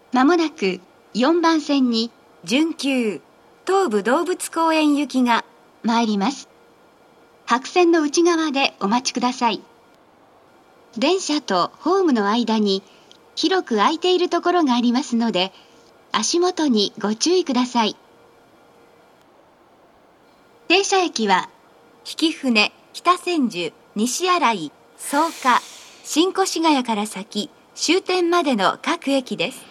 まもなく4番線に準急東武動物公園行きが参ります。白線の内側でお待ちください。電車とホームの間に広く空いているところがありますので、足元にご注意ください。停車駅は曳舟、北千住、西新井、草加、新越谷から先終点までの各駅です。